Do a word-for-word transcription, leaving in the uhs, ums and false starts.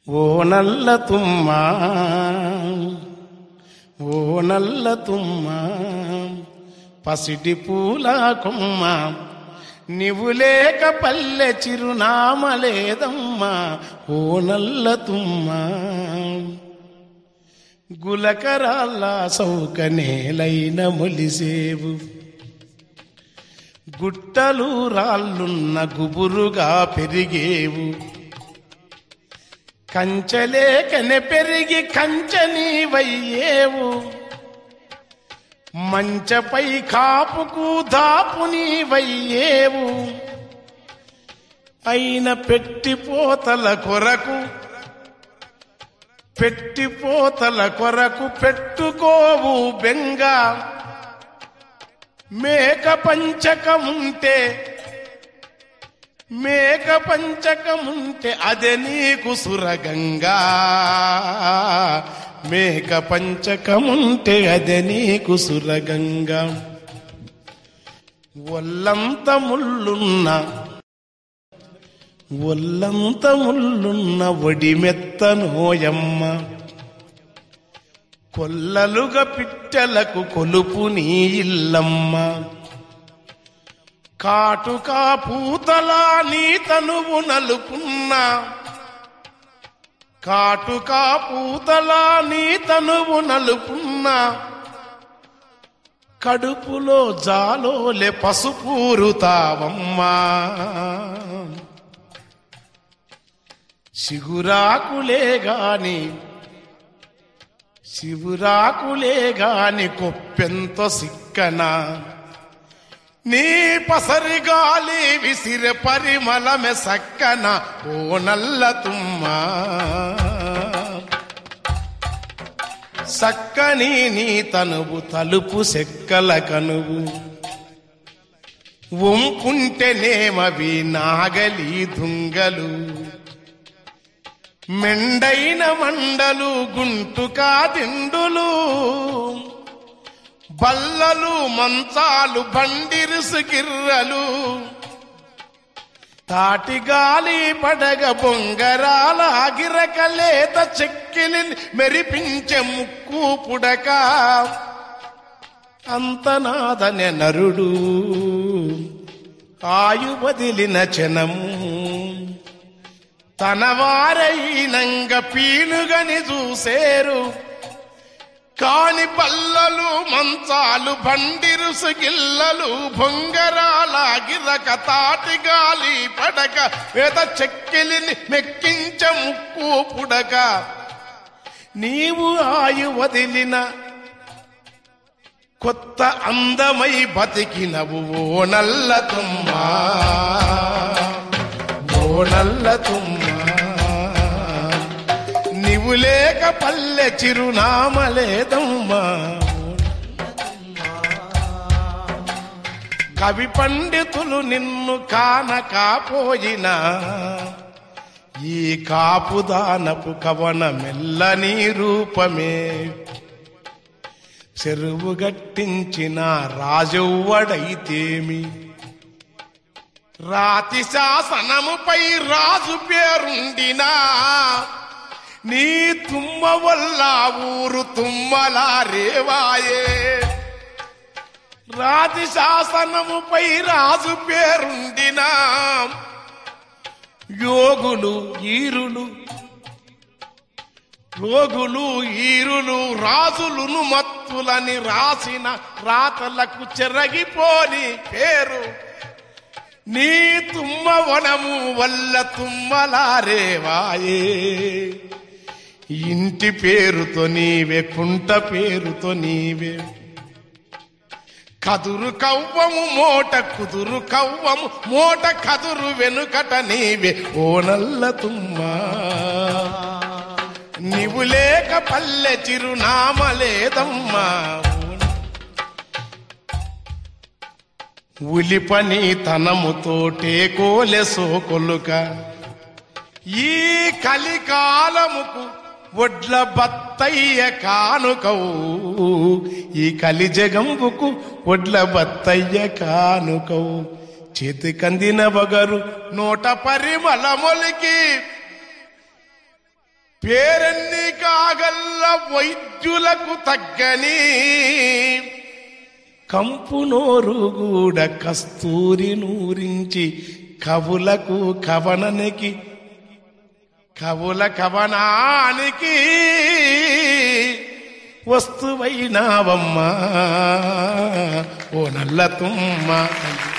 ఓ నల్ల తుమ్మ ఓ నల్ల తుమ్మ పసిటి పూల కొమ్మ నీవు లేక పల్లె చిరునామ లేదమ్మా ఓ నల్ల తుమ్మ గులకరాళ్ళ సౌక నేలైన మొలిసేవు గుట్టలు రాళ్ళున్న గుబురుగా పెరిగేవు కంచలేకనే పెరిగి కంచని వయ్యేవు మంచపై కాపుకు దాపుని వయ్యేవు అయిన పెట్టిపోతల కొరకు పెట్టిపోతల కొరకు పెట్టుకోవు బెంగ మేక పంచకముంటే మేక పంచకముంటే అదే నీకు సురగంగా మేక పంచకముంటే అదే నీకు సురగంగా ఒల్లంత ముళ్ళున్న ఒల్లంత ముళ్ళున్న ఒడిమెత్తనోయమ్మ కొల్లలుగా పిట్టలకు కొలుపు నీ ఇల్లమ్మ కాటుకా పూతలా నీ తనువు నలుపున్న కాటుకా పూతలా నీ తనువు నలుపున్న కడుపులో జాలోలే పసుపూరుతావమ్మా శిగురాకులే గాని శివురాకులే గాని కొప్పెంతో సిక్కనా నీ పసరి గాలి విసిరె పరిమళమె సక్కన ఓ నల్ల తుమ్మ సక్కని నీ తనువు తలుపు సెక్కల కనువు వంపుంటేనేమవి నాగలి దుంగలు మెండైన మండలు గుంటుకా దిండులు బల్లలు మంచాలు బండిరుసు గిర్రలు తాటిగాలి పడగ బొంగరాల గిరకలేత చెక్కిలి మెరిపించే ముక్కు పుడక అంతనాదనె నరుడు ఆయు వదిలిన చనము తన వారైనంగ పీనుగని చూసేరు కాని బల్లలు మంచాలు బండిరుసు గిల్లలు బొంగరాల గిరక తాటిగాలి పడక వేద చెక్కిలిని మెక్కించ ముక్కు పుడక నీవు ఆయు వదిలిన కొత్త అందమై బతికినవు ఓ నల్ల తుమ్మ ఓ నల్ల తుమ్మ నీవు లేక పల్లె చిరునామ లేదమ్మా కవి పండితులు నిన్ను కానకపోయినా ఈ కాపుదానపు కవన మెల్లని రూపమే చెరువు గట్టించిన రాజవ్వడైతేమి రాతి శాసనముపై రాజు పేరుండినా నీ తుమ్మ వల్ల ఊరు తుమ్మలా రేవాయే రాతి శాసనముపై రాజు పేరుండినా యోగులు ఈరులు యోగులు ఈరులు రాజులును మత్తులని రాసిన రాతలకు చెరగిపోని పేరు నీ తుమ్మ వనము వల్ల తుమ్మలా రేవాయే ఇంటి పేరుతో నీవే కుంట పేరుతో నీవే కదురు కవ్వము మోట కుదురు కవ్వము మోట కదురు వెనుకట నీవే ఓ నల్ల తుమ్మ నీవు లేక పల్లె చిరునామ లేదమ్మా ఉలిపని తనముతోటే కోలె సోకొలుక ఈ కలికాలముకు ఒడ్ల బత్తయ్య కానుకవు ఈ కలి జగంబుకు ఒడ్ల బత్తయ్య కానుకవు చేతికందిన బగరు నోట పరిమళ మొలికి పేరెన్ని కాగల్ల వైద్యులకు తగ్గని కంపు నోరు గూడ కస్తూరి నూరించి కవులకు కవననికి కవుల కవనానికి వస్తువైనావమ్మా ఓ నల్ల తుమ్మ.